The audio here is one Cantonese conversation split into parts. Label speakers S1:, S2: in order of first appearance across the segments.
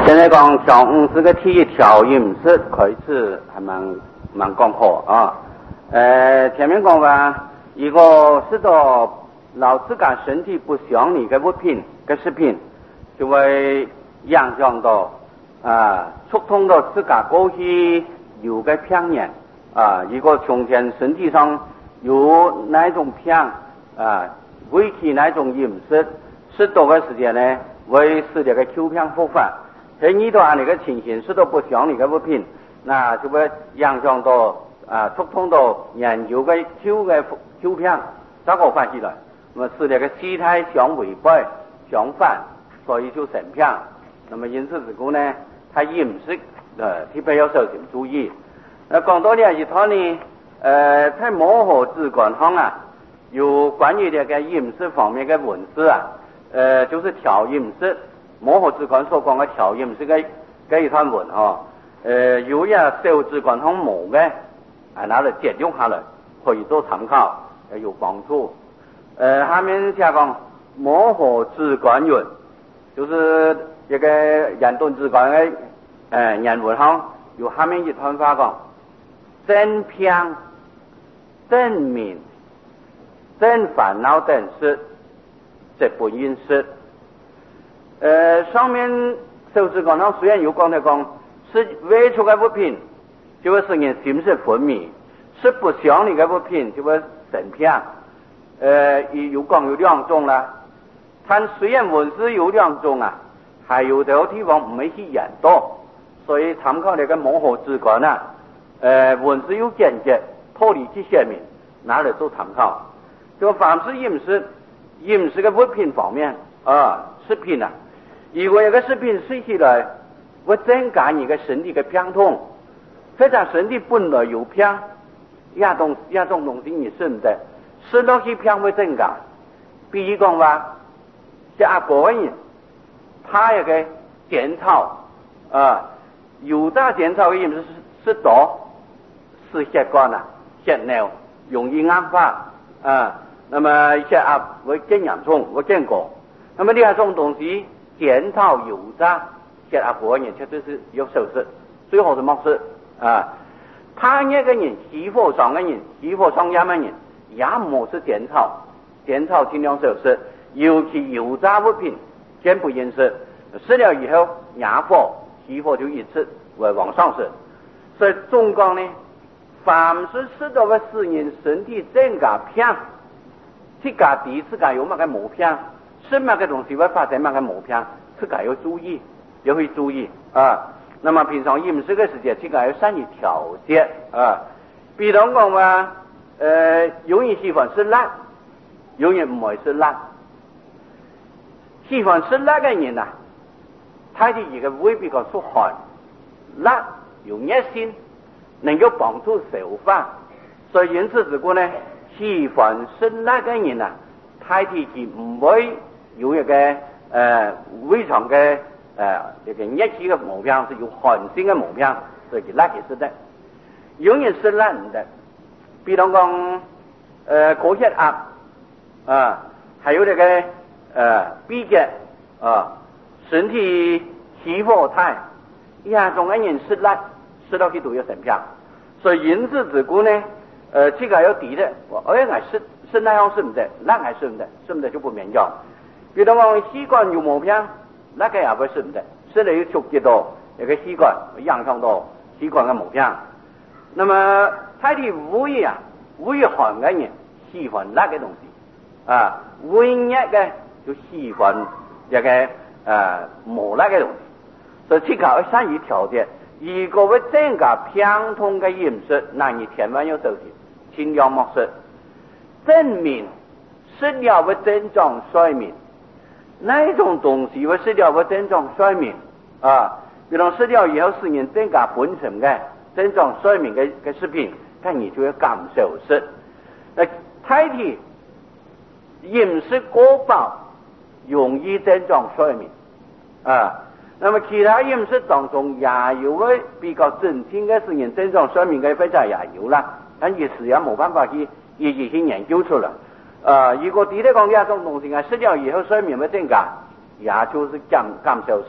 S1: 现在讲上午这个调饮食开始还蛮讲好啊。前面讲话，如果吃到老自家身体不想你的物品、的食品，就会影响到触痛到自家过去有的病人如果从前身体上有哪种病维持哪种饮食，适当的时间呢，会使这个秋病复发。在遇到那个情形，吃到不想你的物品，那就会影响到触痛到研究的秋病咋个发起来？那么使那个体态相违背、相反，所以就生病。那么因此之故呢，他饮食特别要小心注意。讲到呢，一套呢，在摩诃止观上有关于这个饮食方面的文字就是调饮食。摩诃止观所讲的调饮食的一段文有些小止观上冇的拿来借用下来，可以做参考，有帮助。下面写讲摩诃止观云，就是这个严顿止观的原文上有下面一段话讲：真病、真命、真烦恼等事，这不应失。上面手指观上虽然有讲的讲是外出的物品就会使人心神昏迷，是不想你的物品就会生病。有讲有两种啦，但虽然文字有两种还有的地方没去研读，所以参考那个摩诃止观文字有简洁，脱离去说明，拿来做参考。就凡是饮食的物品方面食品如果一个食品吃起来会增加你的身体的病痛，或者身体本来有病，这种东西你吃不得，吃落去病会增加。比如讲话，像阿婆人，他那个减草有的减草的饮食吃多，是血管血尿容易硬化那么一些会更严重，会更高。那么这种东西减草油炸，像阿婆人绝对是有手术，最好是没事他那个人起火上的人，起火上烟的人也没是减草尽量少吃，尤其油炸物品更不应吃，吃了以后压火起火就一次会往上升。所以总讲呢，凡是吃到的使人身体增加病，自家第一次有乜嘅毛病，什么嘅东西会发生乜嘅毛病，自家要注意，要去注意那么平常饮食的时间，自家要善于调节比如讲话有人喜欢吃辣，有人唔爱吃辣。喜欢吃辣的人他的一个胃比较疏寒，辣有热性，能够帮助消化，所以因此之故呢，喜欢吃辣的人他的是唔会有一个胃肠的这个热气的毛病，是有寒性的毛病，所以辣是吃的。有人吃辣唔得，比如讲高血压还有这个闭结身体起火态，种的人吃辣吃到去都有生病。所以因此之故呢这个要抵的，我吃那样是唔得，辣还是唔得，是唔得就不免要。比如讲习惯有毛病，那个也不是唔得，吃了有触及到一个习惯，影响到习惯的毛病。那么他的胃寒的人喜欢辣的东西胃热的就喜欢这个冇辣的东西，所以这个要善于调节。如果会增加病痛的饮食，那你千万要小心，尽量莫吃。证明食了会增长衰命，那种东西会食了会增长衰命比如吃了以后使人增加本身的增长衰命的食品，那你就要减少吃。太体饮食过饱容易增长衰命那么其他饮食当中也有个比较正经的使人增长衰命的非常也有啦，但也是也冇办法去一直去研究出来如果第一讲这种东西吃了以后衰命会增加，也就是减少吃，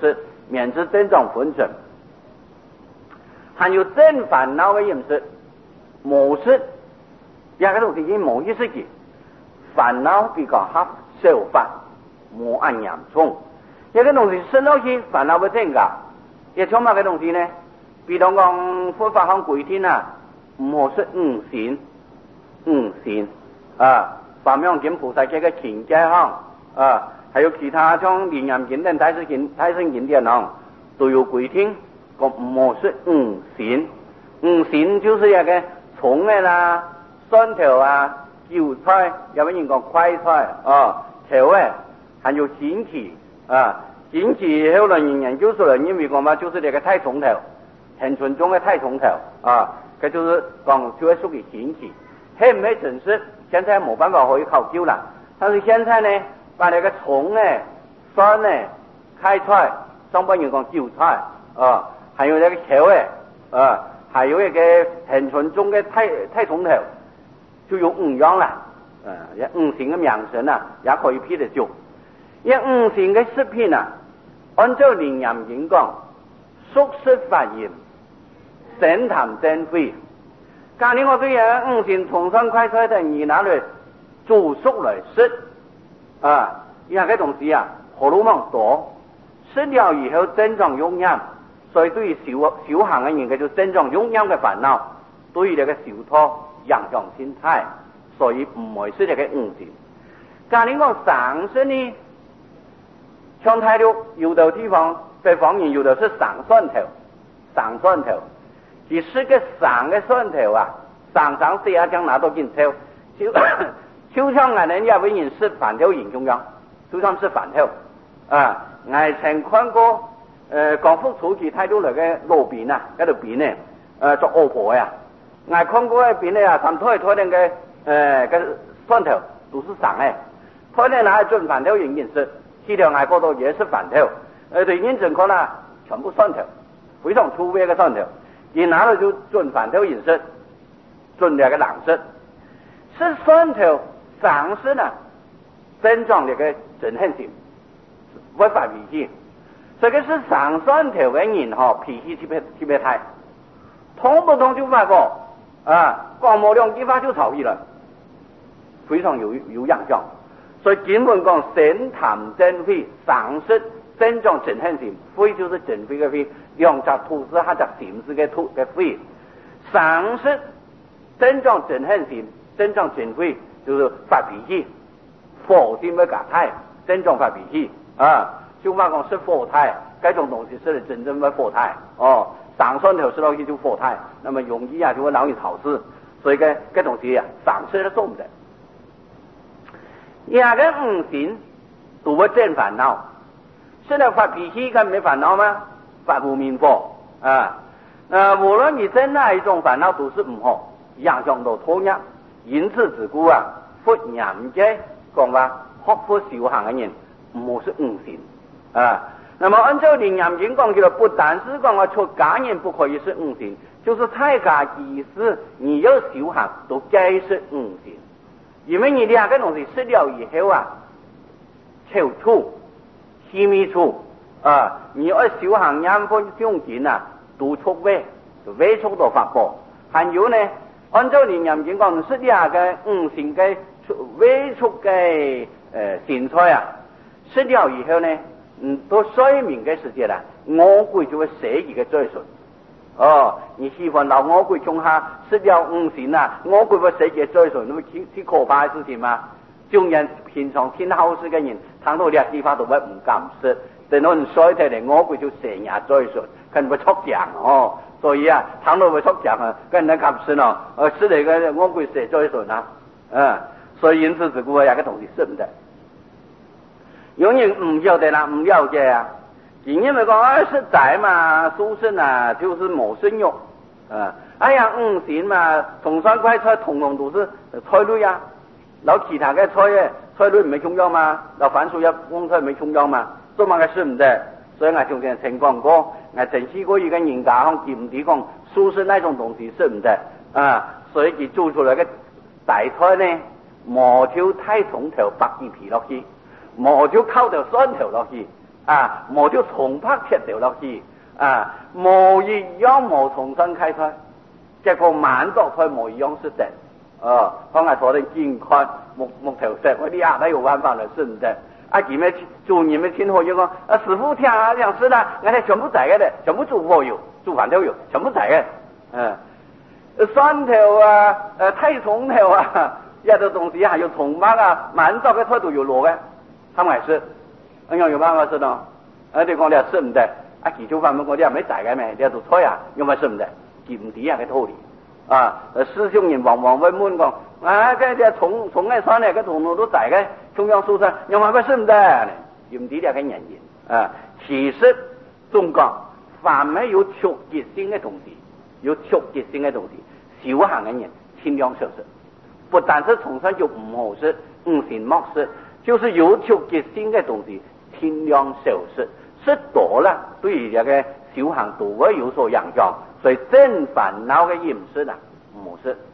S1: 免之症状混成。还有正烦恼的饮食模式，一个东西已冇意識嘅煩惱比較合少法，冇咁嚴重。一個東西生落去煩惱會增加，一種乜嘅東西呢？比如講佛法上規定啊，唔好食五善啊，法明經菩薩嘅個情節上啊，還有其他像楞嚴經典、大乘經典上都有規定。個唔好食五善就是一個蟲嘅啦、蒜頭啊、韭菜，有啲人講快菜啊、頭嘅，還有蜆蜍啊，蜆蜍後來人研究出來，因為講嘛，就是這個太蟲頭，很純種嘅太蟲頭啊，佢就是講就係屬於蜆蜍，係唔係正式？現在冇辦法可以考究啦。但是現在呢，把那個蟲嘅、蒜嘅、開菜，上半人講韭菜啊。還有那個頭誒，還有一個很純種嘅太蟲頭，就有五樣啦，五行嘅名稱啊，也可以批得做。因五行嘅食品啊，按照楞嚴經講，宿食發炎，生痰增肺。假如我對五行蟲蒜快菜等你拿來煮熟來食，一個東西啊，荷爾蒙多，食了以後症狀臃腫。所以對於小行嘅人，佢就症狀臃腫嘅煩惱，對於你嘅小拖影響心態，所以唔會食你嘅五善。假如講上身呢，像大陸有的地方，北方人有的是上蒜頭，其實個上嘅蒜頭啊，上四下將拿到進頭，就像我哋有位人食飯頭形中樣，就像食飯頭啊，我曾看過。廣福初期睇到嚟嘅路邊啊，嗰條邊呢，做臥婆呀，我看過嗰邊呢啊，佢推嘅個蒜頭都是生嘅，推呢拿嚟做飯頭飲食，其條外國度也是飯頭，對認真看啦，全部蒜頭，非常粗微嘅蒜頭，而拿嚟就做飯頭飲食，做兩個冷食，食蒜頭上食呢，症狀嚟嘅震撼性，會發脾氣。這個是上蒜頭嘅人脾氣特別大，痛不痛就發過光冇兩句話就吵起來，非常有影響。所以經文講生痰增肺，上食症狀震撼性，肺就是震肺嘅肺，兩隻吐字或者心字嘅肺，上食症狀震撼性，症狀震肺就是發脾氣，火性嘅夾態，症狀發脾氣就話講是火態，這種東西是真正的火態上蒜頭吃落去就火態，那麼容易就會讓你吵事，所以這東西上吃都做唔得。兩個五行都會增煩惱，現在發脾氣跟沒煩惱嗎？發無明火無論你增哪一種煩惱都是唔好，影響到拖延，因此自古佛言嘅講話學佛修行嘅人唔好是五行。那麼按照楞嚴經講嘅，不但是講我出家人不可以是五行，就是在家即使你要修行都該是五行，因為你兩個東西食了以後臭處、氣味處你要修行念佛誦經都出味觸到法寶。還有呢，按照楞嚴經講，食兩個五行嘅味觸嘅善菜食了以後呢，到睡眠嘅時節餓鬼就會寫一個追順。你喜歡到餓鬼中下食了五行餓鬼會寫一個追順，那麼幾可怕嘅事情嘛？眾人平常聽好事嘅人，聽到呢啲話都會唔敢食，等到你睡睇嚟餓鬼就成日追順，佢會出獎所以聽到會出獎跟人敢食食嚟嘅餓鬼寫追順所以因此自古有個東西是唔得。有人唔曉得啦，唔了解因為講食材嘛，蔬食就是冇生肉五行嘛，蟲蒜快菜統統都是菜類然後其他嘅菜類唔係重要嘛，然後番薯黃菜唔係重要嘛，做乜嘅事唔得，所以我從前曾講過，我曾試過一個人家講檢地講蔬食那種東西是唔得所以佢做出來嘅大菜呢，冇條太重頭白葉皮落去，冇就靠條蒜頭落去啊，我就从拍踢掉落去啊，冇一样冇重新开出，结果满足佢冇一样是的，方爱坐的健康木头色，我哋啊，他有办法了，是唔的？啊，你们做你们听好就讲，师傅听啊，讲是啦，我哋全部在的，全部做货有，做饭都有，全部在的，蒜头啊，太葱头啊，一啲东西还有葱麻啊，满足嘅态度有落嘅，他们还是，有办法是喏，你讲你是唔的？啊，其中方面我哋没在嘅咩？你做错呀，有冇是唔的？佢唔知啊嘅道理。啊，师兄人往往会问讲，啊，这从嘅山呢，个同路都在嘅中央宿舍，有冇是唔的？唔知啲嘅原因啊。其实中国凡没有触觉性嘅东西，有触觉性嘅东西，修行嘅人尽量少食，不但是从上就唔好食，唔行莫食，就是有触觉性嘅东西，尽量少食，食多了对于这个修行都会有所影响。所以正烦恼嘅饮食啊，唔好食。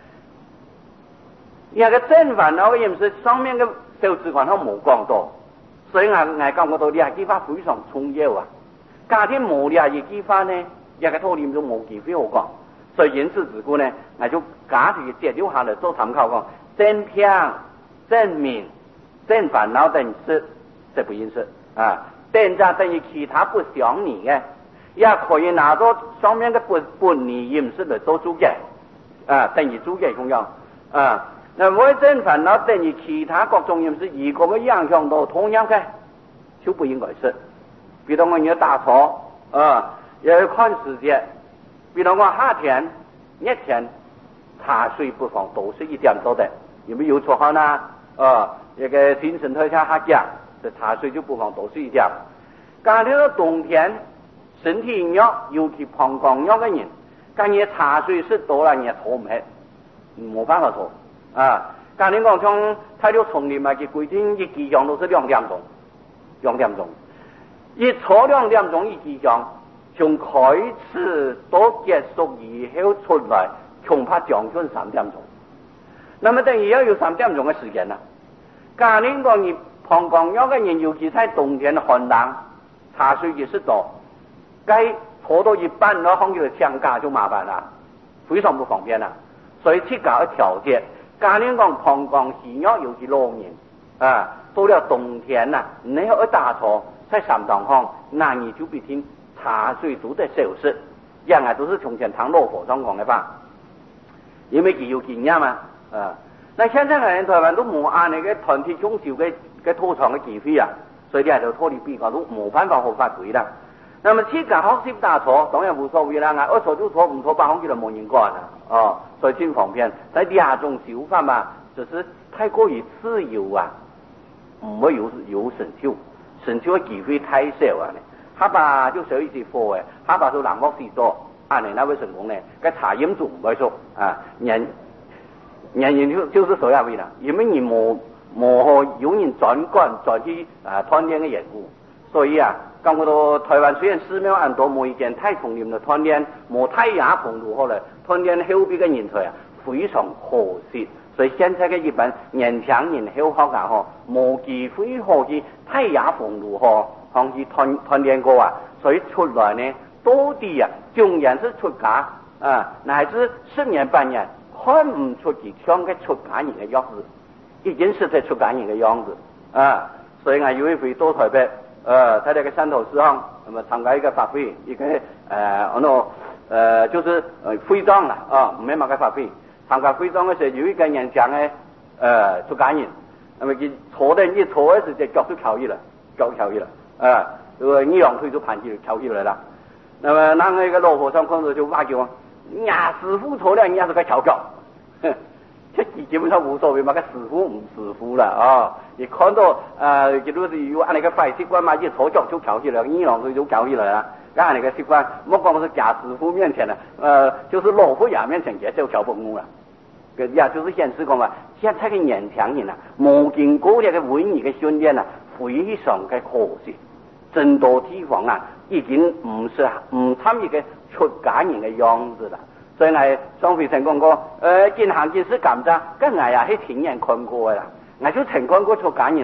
S1: 而個正煩惱嘅飲食上面嘅小智觀都冇講到，所以我感覺到呢下機法非常重要啊。家庭冇呢下嘢機法呢，一個套念都冇機會好講。所以因此自古呢，我就假設截掉下來做參考講，正偏、正明、正煩惱等式，這不認識啊。正就等於其他不想你嘅。也可以拿到上面的本理饮食来做注解啊，等于注解同样啊。那为正烦恼等于其他各种饮食，如果我影响到同样的，就不应该吃。比如我要打坐啊，要看时间。比如我夏天、热天，茶水不妨都是一点多的，有没有错好呢？一个精神特效下降，这茶水就不妨都是一点。刚才到冬天。身體弱，尤其膀胱弱嘅人，咁你茶水食多啦，你坐唔起，冇辦法坐啊！咁你講從睇到叢林啊嘅規定，一支香都是2點鐘，一坐2點鐘一支香，從開始到結束以後出來，恐怕將近3點鐘。那麼等於要有3點鐘嘅時間啦。咁你講你膀胱弱嘅人，尤其喺冬天寒冷，茶水也是多。该坐到一半然後就降價就麻煩啦，非常不方便啦。所以設計一調節，家人講膀胱虛弱，尤其老人啊，到了冬天啦，你要一打坐在3堂行，那你就必定茶水都得少食，樣啊都是從前唐老和尚講嘅吧，因為佢有經驗嘛啊。那現在嘅人台灣都冇按那個團體宗教嘅拖長嘅機會啊，所以你喺度拖你比較都冇辦法好發揮啦。那麼設計學習打坐當然無所謂啦，我坐就坐，唔坐8行就冇人管啦，所以真方便。在第二種修法嘛，就是太過於自由啊，唔會有成就嘅機會太少啊。下巴就少一些貨嘅，下巴就難學士多，按你那位成功呢，個茶飲就唔會熟啊，人就是所謂啦，因為你冇有人專管再去鍛鍊嘅人物，所以啊。感覺到台灣雖然寺廟很多，冇一件太叢林的鍛鍊，冇太雅風如何來鍛鍊後邊嘅人才啊，非常可惜。所以現在嘅一般年輕人後學啊，冇機會可以太雅風如何可以鍛鍊過啊，所以出來呢，到底啊，縱然是出家啊，乃至10年半年，看唔出佢像個出家人嘅樣子，已經是在出家人嘅樣子啊。所以我有一回到台北。在那個汕頭市場，那麼參加一個法會，一個就是會長啦，唔係乜個法會。參加會長嘅時候，有一個人講嘅出家人，那麼佢坐的一坐嘅時就腳就翹起來，一兩腿就盤起翹起來了。那麼那個老和尚看到就挖叫，呀師傅坐了，人家是個翹腳。這基本上無所謂嘛，個師傅唔師傅啦啊！你看到佢都是有按那個壞習慣嘛，一坐腳就翹起來，一兩腿就翹起來了。按那個習慣，莫講是假師傅面前了，就是老佛爺面前也就翹不動了。也就是顯示講嘛，現在嘅年輕人啊，冇經過這個文藝嘅訓練啊，非常嘅可惜。真多地方啊，已經唔參與嘅出家人嘅樣子啦。所以我上回曾講過，見行見識咁咋，跟我也係親眼看過嘅啦。我就曾看過出家人啊，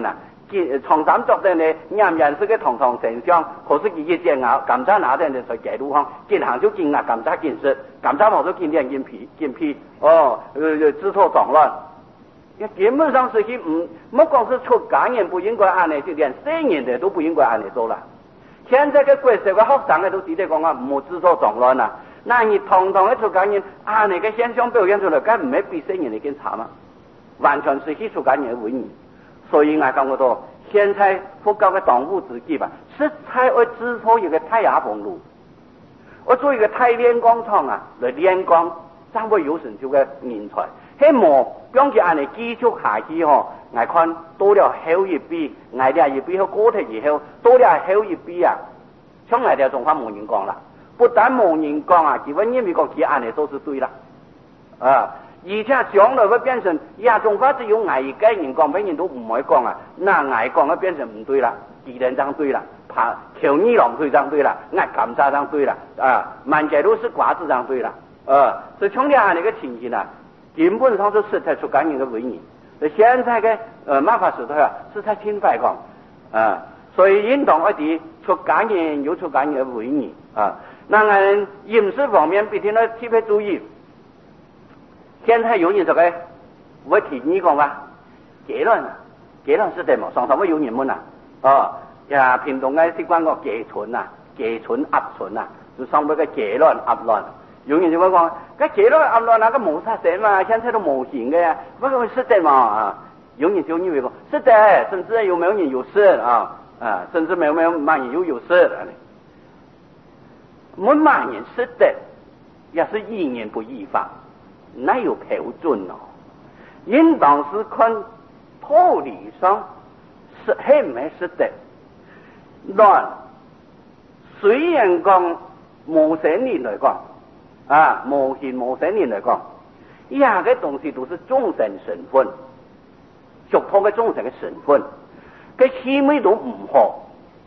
S1: 床衫着的呢，人人是个堂堂丞相，可是佢一隻咬，咁渣拿的呢在街路上，見行就見啊，咁渣見識，咁渣冇咗見啲見皮，知錯撞亂。基本上是去莫光是出家人不應該按呢，就連成年的都不應該按呢做啦。現在嘅國社嘅學生嘅都直接講啊，唔好知錯撞亂啦。那你堂堂嘅出家人按呢個現象表現出來，梗唔係比成年的更慘嘛？完全是去出家人嘅為義。所以我講過到，現在佛教嘅當務之急吧，是才會制作一個太陽風爐，我做一個太煉鋼廠啊，來煉鋼，才會有成就嘅人才。希望將佢按嚟繼續下去我看多了後一筆，我哋一筆後過頭以後，多了後一筆啊，像我哋中華冇人講啦，不但冇人講啊，基本因為講佢按嚟都是對啦，而且將來會變成亞中法只有我一個人講，別人都唔會講啊，那我講嘅變成唔對啦，議員上對啦，求二郎腿上對啦，我監察上對啦，滿街都是瓜子上對啦，所以從啲按呢個情形啊，基本上是實在出家人嘅為義。現在嘅麻煩時代啊，是在侵犯講，所以應當一啲出家人有出家人嘅為義那我飲食方面必定要特別注意。現在有人說嘅，我提議講話結論是點嘛？上頭我有人問啊，平東嘅習慣個結論啊，結論壓論啊，就上邊嘅結論壓論。有人就會講，個結論壓論那個冇啥事嘛，現在都冇形嘅呀，不過是的嘛有人就以為講是的，甚至有沒有人有事甚至沒有乜人有事我乜人是的，也是一言不一法。那有標準應當是看道理上是係唔係是的。亂雖然講無神理來講無形無神理來講，一樣嘅東西都是眾生身份，屬託嘅眾生嘅身份，佢氣味都唔好。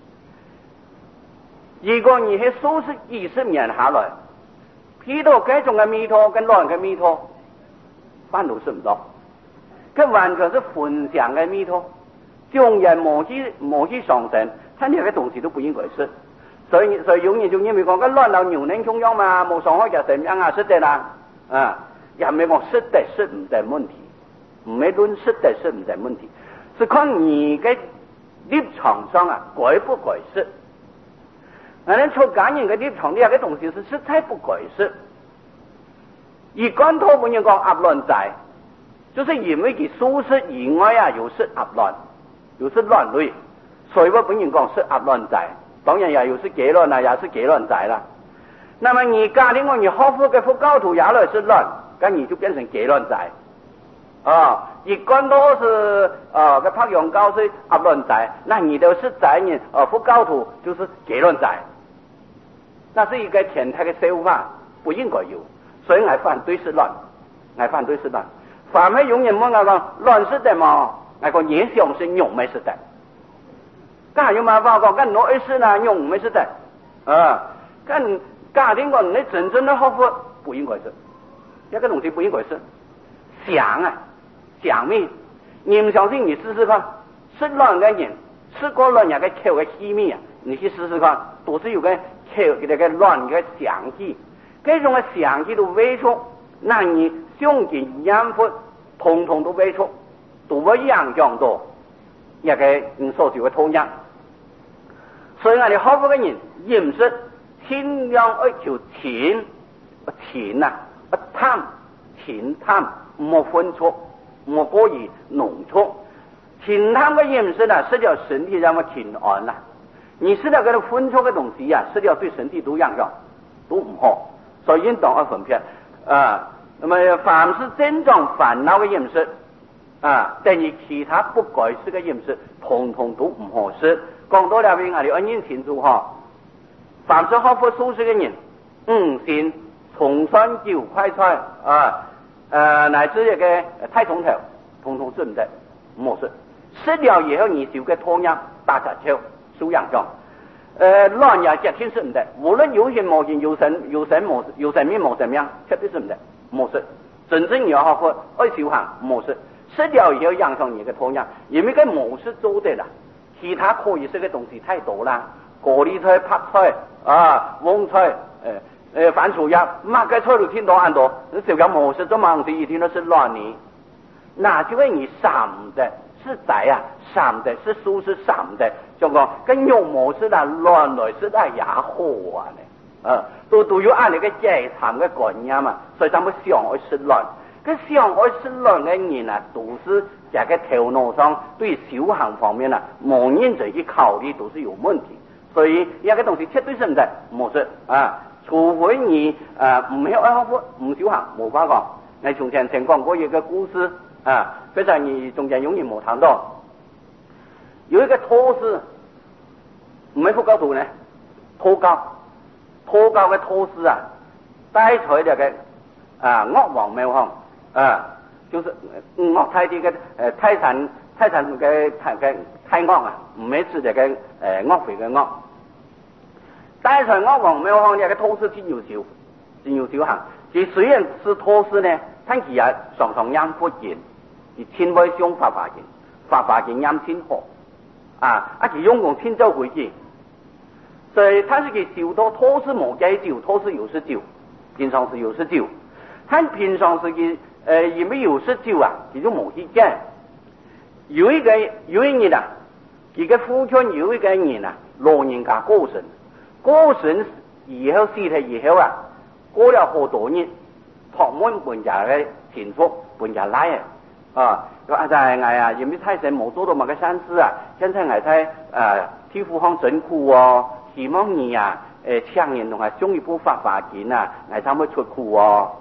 S1: 如果你係數十20年下來，譬如這種嘅彌陀跟亂嘅彌陀，翻都是唔到，佢完全是混響嘅彌陀，眾人無去上升，他呢個東西都不應該是。所以有人就認為講，個亂到牛能中央嘛，冇上海就怎樣啊？是的啦，也沒講是的是唔的問題，沒論是的是唔的問題，是看你嘅立場上改不改是。人出家人嘅立場呢個東西是實在不改是。而干托本人講壓亂在，就是因為佢數事以外有是壓亂，有是亂類，所以我本人講是壓亂在。當然也有是結論也是結論在啦。那麼你家庭你學佛嘅佛教徒也來是亂，咁你就變成結論在。而干托是個拍陽教是壓亂在，那你都是在人佛教徒就是結論在。那是一個天台嘅手法，不應該有。所以我反對是亂，反而有人問我講亂是的嘛，我講也想是用沒是的。家有嘛話講，跟我兒是呢用沒是的，跟家庭講你真正的學佛不應該是，一個東西不應該是想咩？你唔相信你試試看，是亂嘅人，是個亂人嘅口嘅氣味你去試試看，都是有個口嘅個亂嘅想氣。這種嘅想氣都微出，那你想見養佛，統統都微出，都不一樣多，一個你所說嘅土壤。所以我哋學佛嘅人飲食盡量要求淺淡，唔好分粗，唔好過於濃粗。清淡嘅飲食呢，使到身體讓我平安啦。你使到嗰啲分粗嘅東西使到對身體都樣都唔好。所以應當要分辨那麼凡是真正煩惱嘅飲食等於其他不該食嘅飲食，統統都唔合適。講多了邊我哋要認清楚凡是學佛修持嘅人，善重山椒快菜乃至一個太重頭，統統是唔得，唔合適。食了以後你就嘅拖樣大雜超收養狀。亂也絕對是唔得，無論有形無形，有神面無神面，絕對是唔得，冇事。真正你要學佛愛修行冇事， 吃掉以后影响你的拖样，因为个模式做的啦，其他可以吃的东西太多啦，高丽菜、白菜啊、蕹菜、番薯叶，乜嘅菜都听到很多，这个模式做东西一听都是乱的，那就为你散的是在啊，散的是素是散的，就讲跟用模式啦乱来是在也好啊都有按那个节产的概念嘛，所以咱们想爱吃乱。个想爱吃乱的人啊，都是在个头脑上对修行方面啊，冇认真去考虑，都是有问题。所以一个东西绝对存在模式啊，除非你唔晓爱好唔修行，冇法讲。我从前曾讲过一个故事啊，非常你中间永远冇谈到，有一个托师，唔系佛教徒呢，托教嘅托师啊，带出嚟嘅岳王庙巷。就是岳太的个泰山嘅泰岳啊，唔係指這個岳飛嘅岳。大財岳王廟巷呢個托師真有修行。佢雖然是托師呢，但佢也常常念佛經，佢親會上法華經念親好佢用功親走回去。所以他是佢修到托師冇計酒，托師有時酒，平常時有時酒。他平常時佢因為有時酒啊，佢就冇去見。有一日啊，佢嘅父親有一個人啊，老人家過身以後死咗以後啊，過了好多年，旁門本家嘅親屬本家來啊，說在我啊，因為太神冇做到乜嘅善事啊，現在我在替父方真苦哦，希望你啊請人同我送一部法華經啊，我才會出苦哦。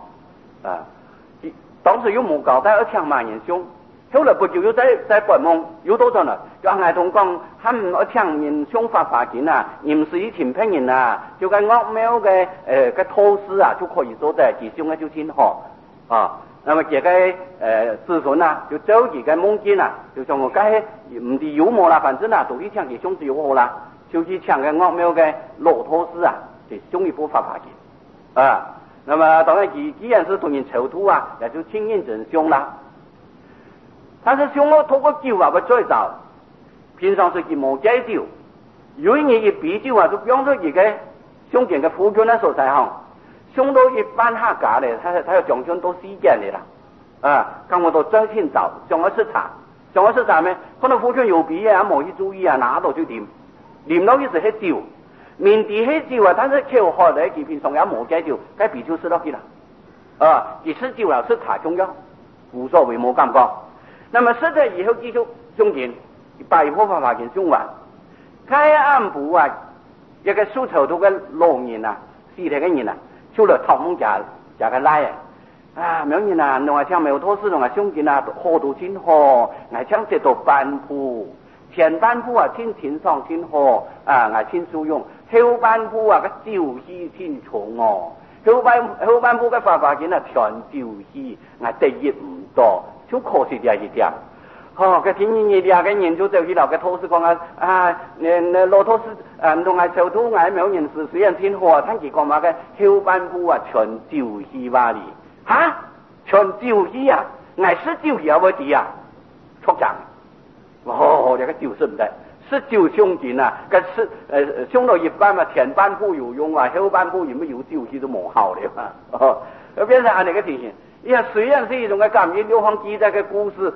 S1: 當時又冇交代2,000萬人送，後來不久又在白夢又到咗啦，就嗌同講，他們2,000人送法華經啊，唔是一群騙人啊，就個岳廟嘅個托師啊就可以做得，其送嘅就挺好啊。那麼這個子孫啊，就走幾個夢境啊，就講我該唔係有冇啦，反正啊都去搶佢送就好啦，就去搶個岳廟嘅老托師啊，就送一部法華經啊。那麼當然既然是同人籌土啊，也就請認真凶啦。但是凶了透過酒啊，不再找，平常是佢冇戒酒，有一年一啤酒啊，就用咗一個凶健嘅夫君嘅所在行，凶到一般下架咧，他要將凶到時間嚟啦，咁我到再去找，上咗視察咩？可能夫君有鼻啊，冇去注意啊，拿到就啉到一時係酒。面地黑酒啊，但是口喝的佢平常也冇戒酒，該啤酒食落去啦。佢吃酒了是茶中藥，無所謂冇感覺。那麼食咗以後繼續誦經，把一部法華經誦完。開暗部啊，一個屬頭土嘅老人啊，死咗嘅人啊，出嚟頭門家嘅來苗人啊，我聽沒有托師同我誦經啊，好到真好，我聽這到半部。前半部啊，挺爽挺好我挺受用。後半部啊，個酒氣挺重哦。後半部嘅法華經啊，全酒氣，我得益唔多，就可惜這一點。個聽人哋嘅人就走去老個托師講老托師同我籌土我苗人士雖然挺好，但佢講話嘅後半部啊，全酒氣話哩全酒氣啊，我是酒氣有問題啊，錯講。這個酒是唔得，是酒誦經啊，個是誦到一半嘛，前半部有用啊，後半部有沒有酒氣都冇好的嘛，變成按那個情形。雖然是一種嘅感應流芳記載嘅故事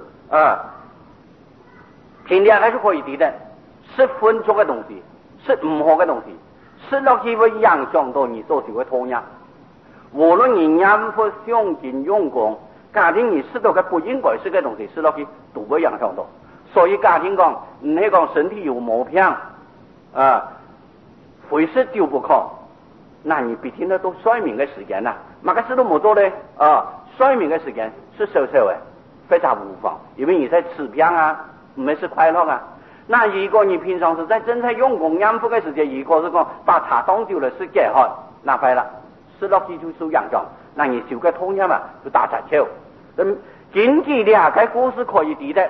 S1: 聽了還是可以聽的，是分錯嘅東西，是唔好嘅東西，是落去會影響到你所修嘅土壤。無論你念佛誦經用功，假定你識到嘅不應該是嘅東西，是落去都會影響到。所以家庭講，唔係講身體有毛病非是酒不可，那你必定都睡眠嘅時間乜個事都冇做咧睡眠嘅時間是少少嘅，非常無妨，因為你在吃病唔係是快樂那如果你平常是在正在用功念佛嘅時間，如果是講把茶當酒了是解渴，那快啦，吃落去就受影響，那你修個通呀就打雜球。經濟兩個故事可以抵的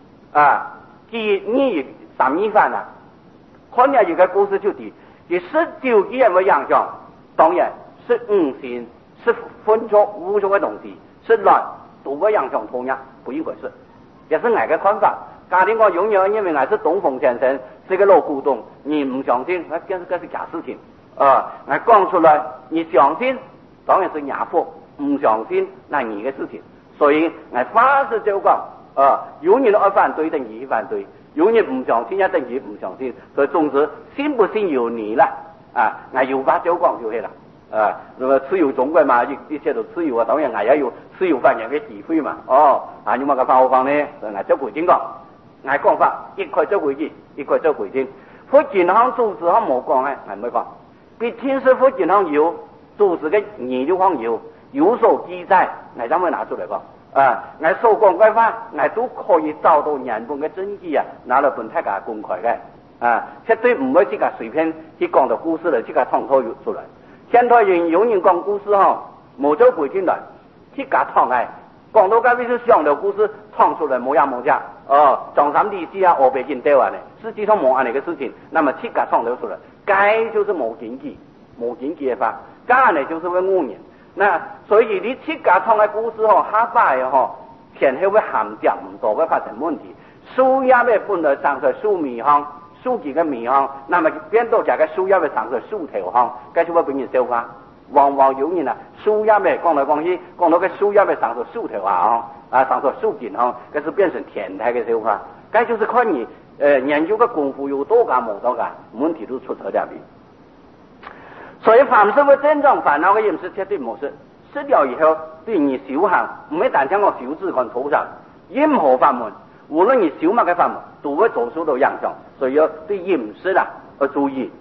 S1: 你3年飯看了一個故事就抵，你19幾人會影響，當然是5行，是分錯無數嘅東西，是亂都會影響同樣，不應該是。 也是俺的看法。家庭我永远认为俺是东风先生是个老古董，你不相信，那这是假事情啊！俺讲出来，你相信当然是伢货，不相信那你的事情。所以俺凡事就讲有人爱反对等于反对，有人不相信也等于不相信。所以总之信不信由你了俺有法就讲就去了那么自由中国嘛，一切都自由啊，当然俺也有自由发言的机会嘛。你么个法何方呢？俺做规定讲。俺讲法一块做规矩，一块做规定。福建行组织行冇讲俺没讲。毕竟是福建行有组织的研究方有所记载，俺怎么拿出来讲俺所讲的话，俺都可以找到原本的证据拿来本大家公开的绝对唔会自家随便去讲到故事来，自家创作出来。现在有人讲故事冇做规定来，自家创讲到该位是想的故事创出来冇样冇假张三李四河北人对话呢，实际上冇安那个事情，那么自家创造出来，该就是冇经济的法，该呢就是为误人。那所以你自家创的故事下摆前后会含讲唔多会发生问题。书也会本来上出书面行，书几个面行，那么变到这个书也会上出书头行，该就会俾人消化。往往有人书也会讲来讲去，讲到个书也会上出书头上出书件这是变成天台的消化。该就是看你研究的功夫有多高冇多高，问题都出在这边。所以凡是会真正烦恼的人是绝对冇事，死掉以后对你修行唔会单讲我修字看头上，任何法门无论你修乜嘅法门都会做出到影响，所以要对饮食要注意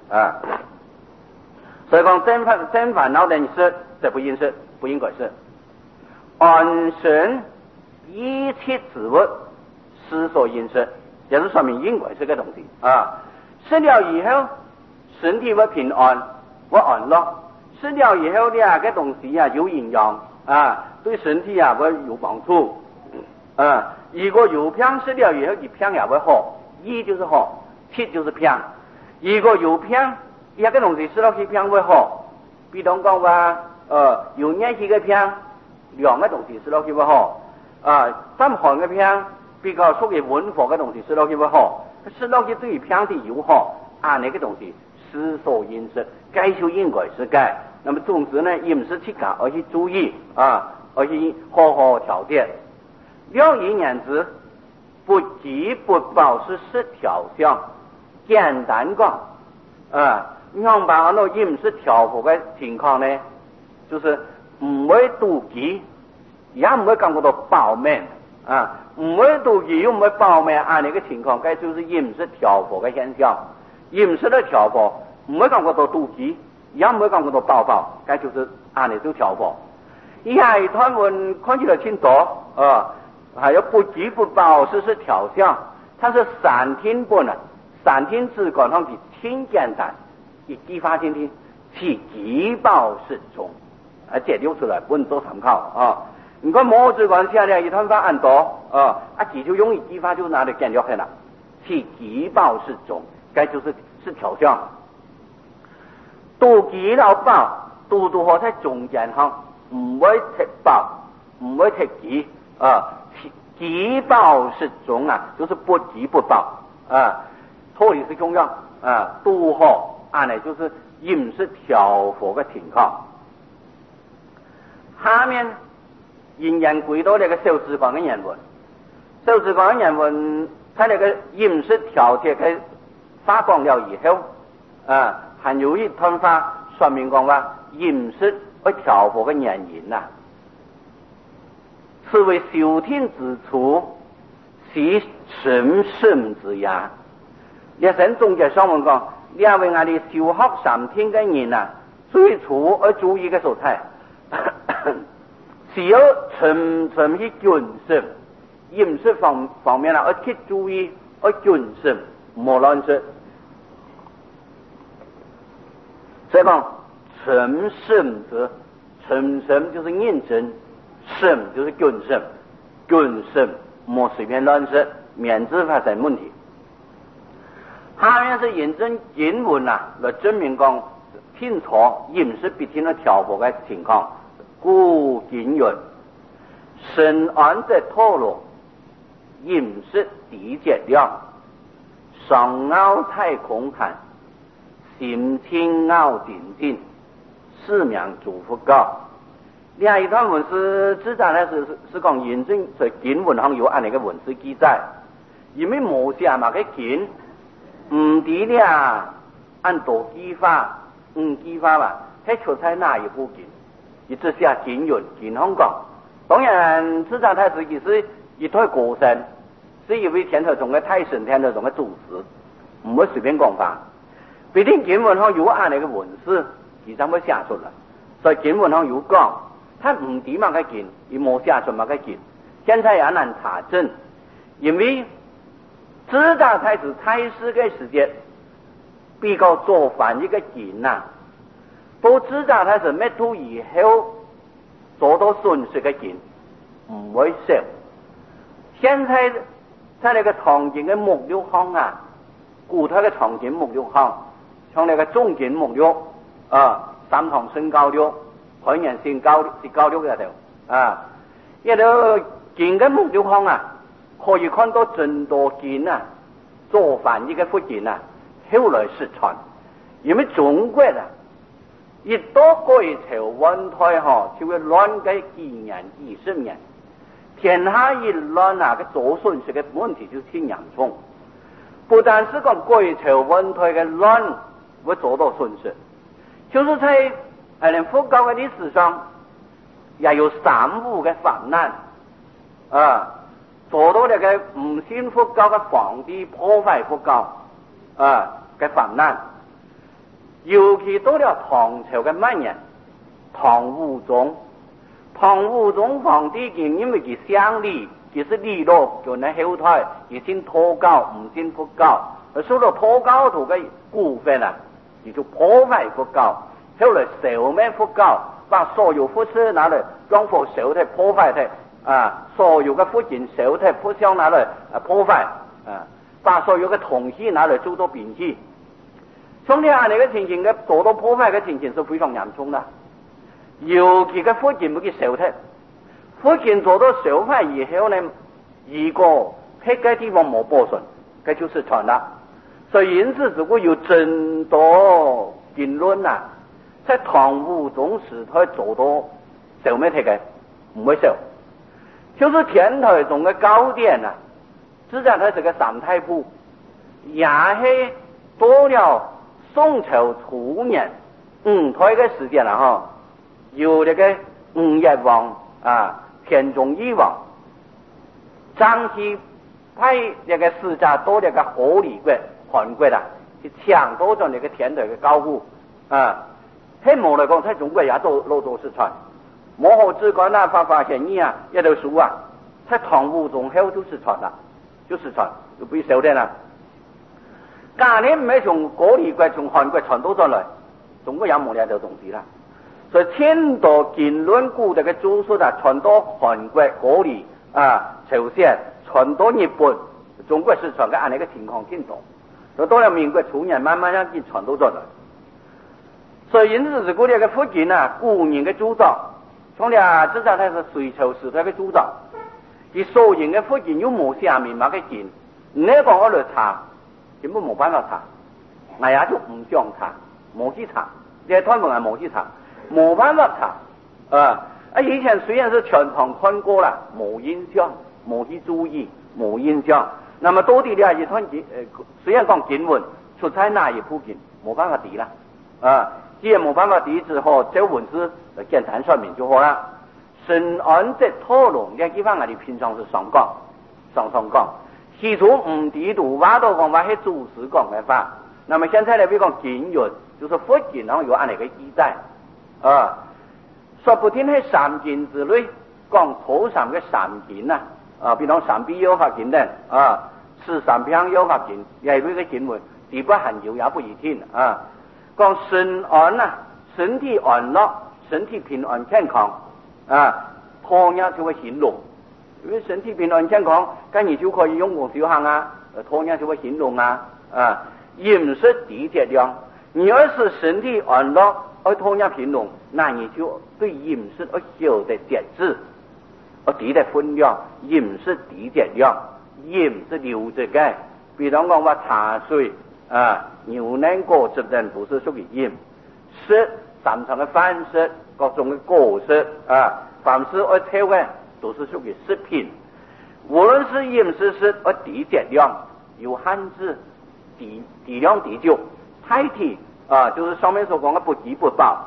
S1: 所以讲真烦恼的人是这不应是不应该是安身一切之物是所应是，也是说明应该是个东西死了以后身体会平安会安乐，死了以后呢个东西有营养对身体会有帮助如果有病死了以后你病也会好，医就是好，切就是病。如果有病一个东西死了去病会好，比方讲话有年纪的病两个东西死了去会好三寒的病比较属于温和的东西死了去会好，死了去对于病的友好那个东西是所应是，该就应该是该。那么总之呢饮食起家而去注意而去好好调节。了一言之，不饥不饱是失调相。简单讲让把按照饮食调和的情况呢，就是唔会肚饥，也唔会感觉到饱满唔会肚饥又唔会饱满那个情况，该就是饮食调和的现象。饮食的调和唔会感觉到肚饥，也唔会感觉到饱该就是那种调和。以下一段文看起来挺多还有不饥不饱是调相，它是三听本三听之管上的挺简单，一激发听听，其饥饱适中解丢出来不能做参考你看墨子管下来一段话很多其就用一激发就拿来简掉开了，其饥饱适中该就是调相。肚饥了饱肚好在中间唔会太饱唔会太饥饥饱适中就是不饥不饱脱离是中样肚好呢就是饮食调和的情况。下面仍然回到那个小指管的原文，小指管的原文在那个饮食调节的发讲了以后还有一段话说明讲话饮食会调和的原因此为修听之处，是神圣之也。列神总结上文讲，两位我哋修学三听的人最初要注意的所在是要纯去谨慎，饮食方面要去注意，要谨慎，莫乱吃。所以讲纯慎者，纯慎就是认真，慎就是谨慎，谨慎莫随便乱吃，免致发生问题。下面是引证经文来证明讲清楚饮食必定的调和的情况。故经云：身安则脱落， 饮食地节量，上凹太空寒，心情凹定定，四명祝福告。另一段文字记载呢是讲认真在经文上有按那个文字记载，因为摩西嘛个经唔知了按多记法，记法吧，喺出在哪一部经，一直写经文经上讲。当然，智藏太子也是一代国神，是一位天台宗的太神天台宗的祖师，唔会随便讲法。毕竟经文上有按那个文字，其实冇写出来，所以经文上有讲。他唔知嘛个经，亦冇写出嘛个经，现在也难查证，因为智藏太子在世嘅时间比较做翻一个经呐，到智藏太子灭度以后做到顺序嘅经唔会少。现在在那个唐经嘅目录行啊，古代嘅唐经目录行，像那个中经目录三堂身高录。海人先交流嗰度啊，一路見嘅目標方啊，可以看到真多見啊，做翻譯嘅福建啊，後來失傳。因為中國啊，一到改朝換代就會亂嘅幾年20年，天下一亂啊，個做順序嘅問題就挺嚴重。不但是講改朝換代嘅亂會做到順序，就是在連佛教嘅歷史上也有3、5嘅泛濫做到那個唔信佛教嘅皇帝破壞佛教嘅泛濫，尤其到了唐朝嘅末年，唐武宗皇帝因為佢相理，佢是利落叫人後台，佢信佛教唔信佛教，受到佛教徒嘅股份啊，佢就破壞佛教。後來消滅佛教，把所有佛寺拿來裝佛燒體破壞體所有嘅佛經燒體佛像拿來破壞把所有嘅銅器拿來做到摒棄。從呢下嚟嘅情形嘅做到破壞嘅情形是非常嚴重啦。尤其嘅佛經冇去燒體，佛經做到燒壞以後呢，如果僻嘅地方冇保存，這就是傳啦。所以因此如果有真多經論啊，在唐武宗時代做到消滅體嘅唔會燒，就是天台宗嘅高典啊，智藏太子嘅三太傅，也係到了宋朝初年5代嘅時間啦有這個吳越王田宗義王張希派這個使者到這個河里國韓國啦，去搶奪咗這個天台嘅高戶喺冇嚟講，喺中國也都老早失傳。摩訶之干啊、法華顯義啊，一套書啊，喺唐武宗後就失傳啦，就被燒掉啦。假如唔係從嗰里國、從韓國傳到咗嚟，中國也冇呢套東西啦。所以千多經論古代嘅著述啊，傳到韓國、嗰里朝鮮，傳到日本，中國失傳嘅按呢個情況挺多。所以到了民國初年，慢慢已經傳到咗嚟。所以因此是嗰啲嘅佛經啊，古人嘅主張，從嚟智藏太是隋朝時代嘅主張，而所言嘅佛經有冇寫明白嘅經，你講我嚟查，根本冇辦法查，我也就唔想查，冇去查，呢台文係冇去查，冇辦法查以前雖然是全堂看過啦，冇印象，冇去注意，冇印象。那麼到底呢一段雖然講經文出在哪一部經，冇辦法提啦既然冇辦法提之後，這文字簡單說明就好啦。神安則討論呢地方我哋平常是常講，起初唔提到話到講話係祖師講嘅法。那麼現在呢，比如講經論，就是佛經然後有按呢個記載說不定係三經之類，講初三嘅三經比如三必有法經等是三品有法經，也有一個經文，地不含有也不一定講身安身體安樂，身體平安健康同樣就會形容，因為身體平安健康，咁你就可以用功修行同樣就會形容飲食地節量。你要是身體安樂而同樣平容，那你就對飲食而曉得節制，而地的分量，飲食地節量盐是流质嘅，比方讲话茶水牛奶果汁等都是属于盐。食三层嘅饭食，各种嘅果食凡是爱吃嘅都是属于食品。无论是饮食低质量，有限制，低量低酒，太体就是上面所讲的不饥不饱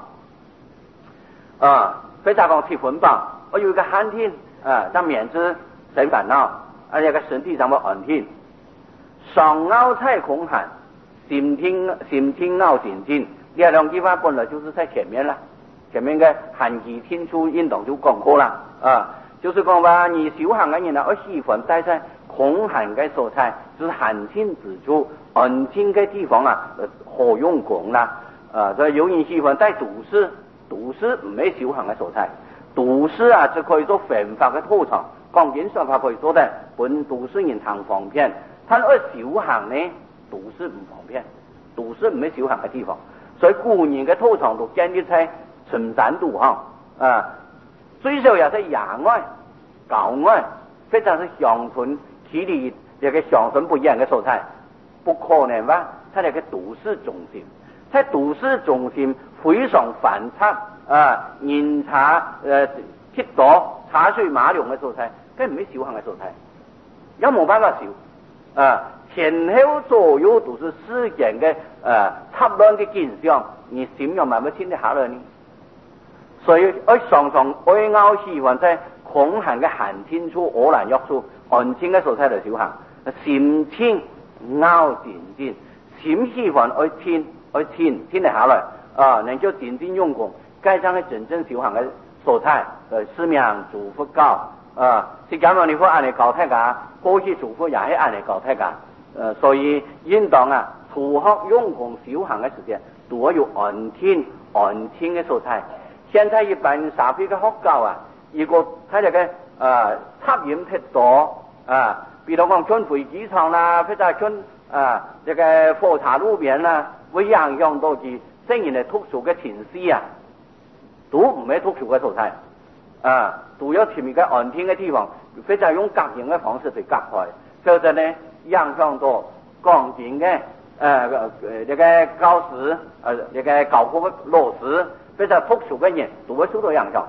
S1: 非常讲吃混饱，有一个寒天让免之生烦恼，而且个身体上的安定。上凹菜空寒，心听脑紧紧，这两句话本来就是在前面了，前面嘅寒气天出运动就讲过了就是讲话你修行嘅人我喜欢待在空寒嘅所在，就是寒天之处安静嘅地方好用功啦所以有人喜欢在都市唔係修行嘅所在，都市只可以做焚化嘅土場，講緊說法可以做得本都市人行方便，但係修行呢都市唔方便，都市唔係修行嘅地方，所以古人嘅土場都建立在深山度最少也是野外、郊外，非常是鄉村距離這個鄉村不遠嘅所在，不可能話在這個都市中心，在都市中心非常繁雜人茶鐵多茶水馬龍嘅所在，梗唔係修行嘅所在，有冇辦法修前後左右都是世間嘅插亂嘅景象，你心有慢慢聽得下來呢？所以常常愛拗喜歡在空寒嘅寒天處、柯蘭藥處、安靜嘅所在嚟修行，心聽拗靜靜，心喜歡愛聽得下來能夠靜靜用功，該將係真正修行嘅所在思命祝福教釋迦牟尼佛按嚟教大家，過去祝福也係按嚟教大家所以應當初學用功修行嘅時間都要安聽嘅所在。現在一般社會嘅學教如果睇嚟嘅插染太多比如講進飛機場啦，或者進這個火車路邊啦，會影響到佢聲音嘅突出嘅情緒都唔係突出嘅所在都要tìm一個安靜嘅地方，非常用隔音嘅方式去隔開，否則呢影響到鋼琴嘅這個教師這個教課嘅老師非常突出嘅人都會受到影響。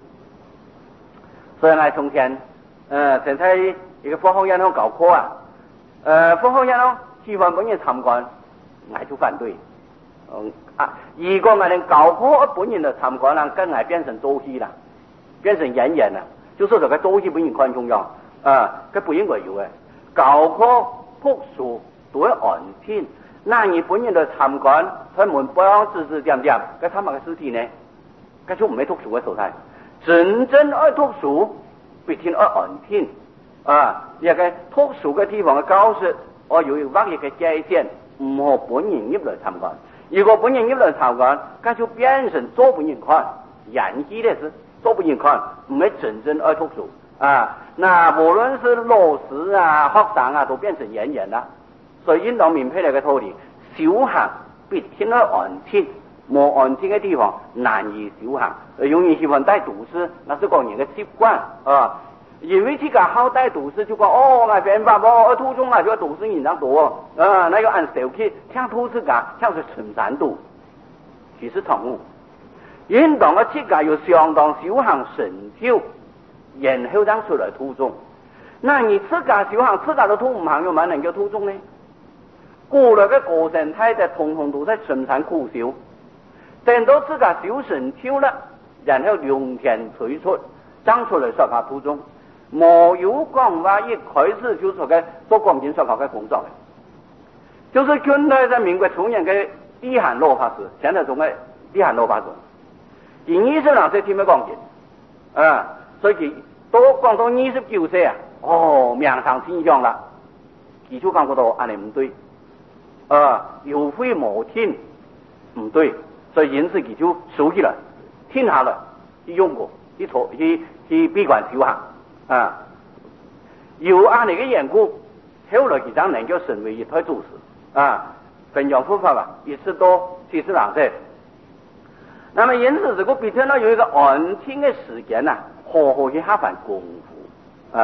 S1: 所以呢從前現在一個佛學院搞課佛學院希望本人參觀，我就反對如果我哋搞課本人的參觀跟我變成周戲啦，變成演員啦，就說這個周戲本人看重要佢不應該有嘅搞課樸素都要安靜，那你本人的參觀他們不要指指點點佢參觀嘅實體呢佢就唔係突出嘅所在，真正愛突出必定愛安靜一個突出嘅地方嘅教室有一個劃一嘅界線，唔好本人入來參觀，如果本人入來參觀佢就變成做本人看演戲的是做本人看，唔係真正愛突出那無論是老師學生都變成演員啦。所以應當明白這個道理，修行必定要安靜，冇安靜嘅地方難以修行。有人喜歡帶都市，那是講人嘅習慣因為這個好帶都市就講我變法途中就都市人多那要按手去聽都市像是深山度，其實錯誤。應當嘅這個要相當修行成就，然後讓出來途中。那你這個修行這個都途唔行，又蠻能夠途中呢？過來嘅過程態的統統都在深山苦修，等到自個修成就了，然後龍天垂出，長出來說法途中，冇有講話一開始就做嘅做光景說法嘅工作嘅，就是近代在民國初年嘅地漢羅法師，現在仲係地漢羅法師，而20歲聽咩光景所以佢都講到29歲命上天上啦，佢就講到按你唔對有非冇聽唔對，所以因此佢就收起來聽下來去用過去閉關修行有按你嘅緣故，後來佢就能夠成為一台祖師分享佛法一次多72歲。那麼因此這個必定要有一個安靜嘅時間好好去下番功夫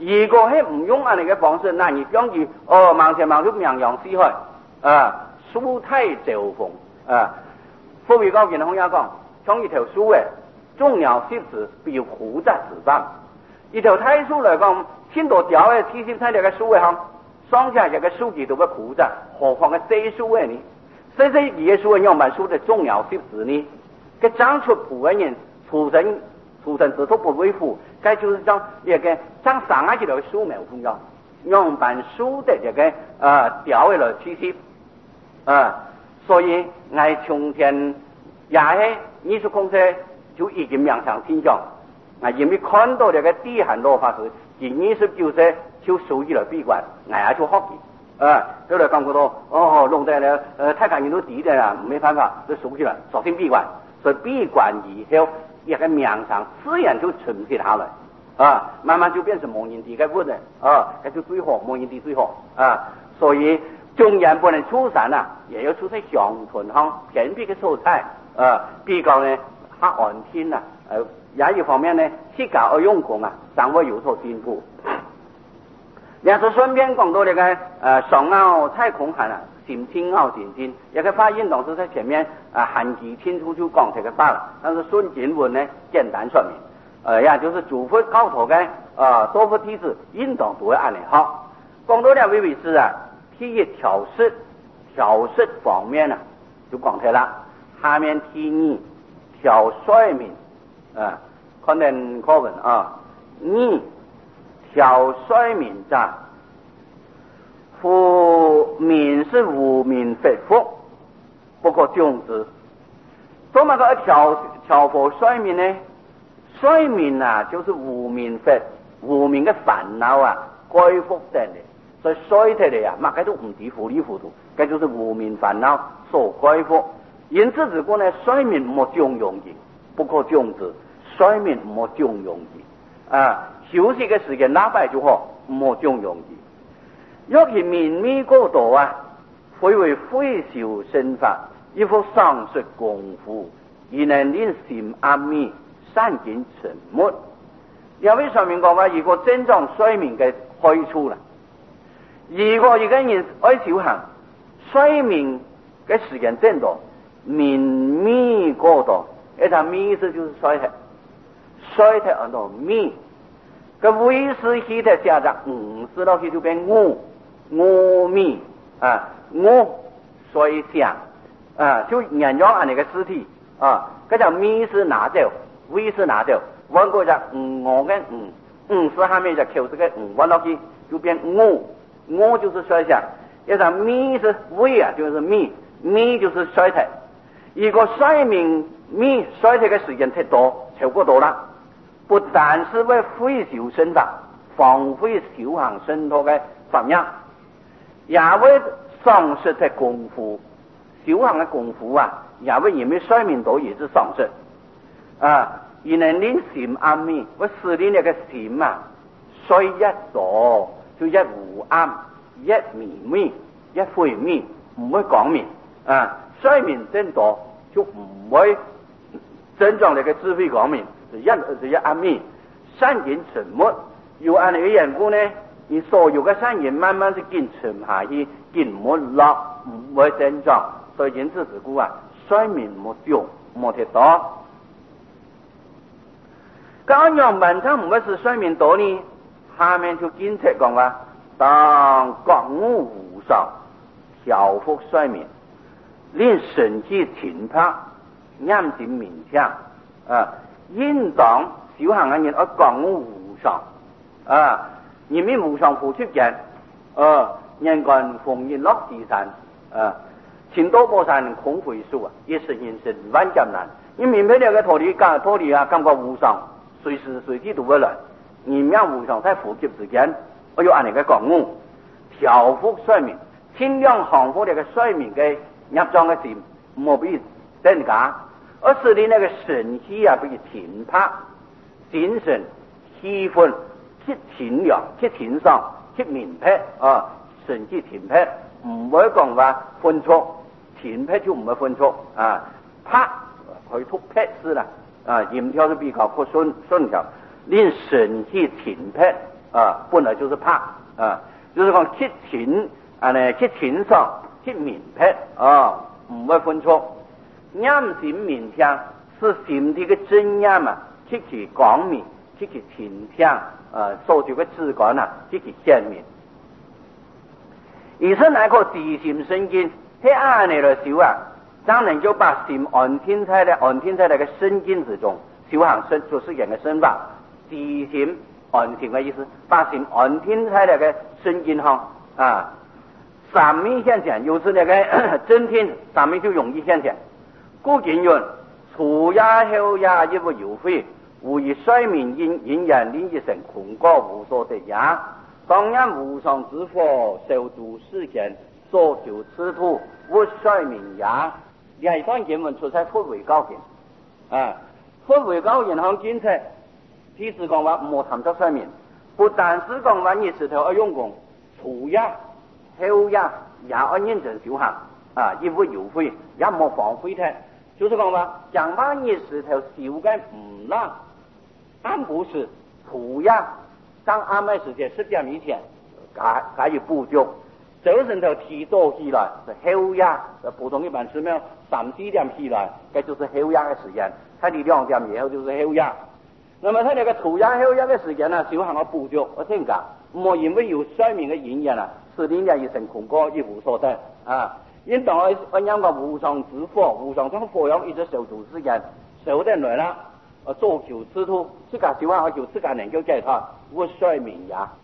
S1: 如果係唔用安尼嘅方式，那你講住盲前盲後名揚四海書態照逢富裕高健康也講，像一條書嘅重要設置必要負責自辦。一條太書嚟講，千多條嘅七十七條嘅書嘅行，上下一個書記都會負責，何況嘅細書嘅呢？細細二嘅書嘅樣板書嘅重要設置呢？佢長出譜嘅人出身之徒不為父，該就是講一個長上下幾條嘅書沒有重要，樣板書的一個條嘅來七十所以我從前也係藝術公司就已經面向天上。因為看到這個地漢羅法師，而29歲就屬於了閉關，我也就學嘅。後來感覺到弄得了太感人都低的啦，沒辦法，就屬於了，索性閉關。所以閉關以後，一個面上自然就沉積下來，慢慢就變成蒙人地嘅物的，那就最好，蒙人地最好所以縱然不能出山也要出在鄉村上偏僻嘅所在，比較呢較安天也一方面呢，自家而用功尚會有所進步。也是順便講到這個上奧太空漢心清奧精進，一個發音當時在前面含義清楚就講這個罷了，但是順經文呢簡單說明，也就是祖父教徒嘅多副體制應當都會按理好。講到兩位位師第一調適方面就講出啦，下面第二調帥名。可能課文你調帥名者，夫民是無民非福，不可重之。怎麼個調服帥名呢？帥名就是無民非，無民嘅煩惱該福得的，所以衰退的乜嘢都唔知糊裡糊塗，這就是無民煩惱所該福。因此之故呢，帥名莫縱容易。不可重之，帥名莫縱容易休息嘅時間拉擺就好，莫縱容易。若其民密過度非為廢修身法，亦復喪失功夫，而能令心安密，善見沉沒。因為上面講話，如果真正帥名嘅開處啦，如果一個人愛修行，帥名嘅時間真多，民密過度。它密意思就是衰退很多密，個為師起的加上師落去就變我密我衰相就沿用按那個屍體嗰叫密師拿掉，為師拿掉，換過就我跟師下面就口這個換落去就變我就是衰相，一個密是為就是密就是衰退，如果帥名密衰退嘅時間太多，超過多啦，不但是為廢修身法，荒廢修行身托嘅法樣，也會喪失嘅功夫，修行嘅功夫也會因為帥名多而是喪失而能令心安密，我使你那個心衰一咗就一無暗，一迷密，一晦密，唔會講明帥名真多就唔會真正那個智慧光明，是一安密，善見沉沒。有按呢個緣故呢，你所有嘅善言慢慢是見沉下去，見沒落，唔會真正。所以因此之故帥名莫重，莫太多。咁樣文章唔會是帥名多呢？下面就經常講當覺悟無上，調伏帥名，令神氣停魄。啱點面向應當修行嘅人要覺悟無上因為無上付出嘅人間逢迎落地山千多波山空回數一時人生萬艱難。你明白這個道理感覺無上，隨時隨地都會來。你命無上在呼吸之間，我要按你嘅覺悟調伏帥名，盡量降服這個帥名嘅入裝嘅心，莫必增加。而使你那個神氣被停魄，精神氣氛去停了，去停上，去明白神氣停魄，唔會講話分錯，停魄就唔會分錯魄可以突魄是啦音調就比較不順調，令神氣停魄， 本来就是怕就是讲去清去清爽去明白唔会分错，念心明听是心的个真念嘛，去讲明，去倾听所求个主观去显明。而是那个自心生经，喺安尼来修当然就把心安定在那个生经之中，修行身就是人的身法，自心安定的意思，把心安定在那个生经上三面现前，又是那个真天三面就容易现前。故今云：初也后也亦无有非，无以衰命因缘令一成空果无所得也。当然无上之佛受诸世间所求此土无衰命也。这段经文出在佛为高言佛为高言行经册，即是讲话无谈作衰命，不但是讲话你石头要用功，初也后也要认真修行亦无有非，也无放废的，就是讲话讲话你石头修的唔烂，按不是初也当安排时间10点以前，该有补救。早晨头提早起来是后夜，普通一般寺庙3、4点起来，这就是后夜的时间。他你2点以后就是后夜。那么他那个初夜后夜的时间修行的补救，我听讲，莫因为有衰命的因缘使令人一生空果一无所得因当按样个无上之佛，无上将佛样一直受诸世间，受得来了，做求此土，自家修行求自家能够解脱，无衰命也。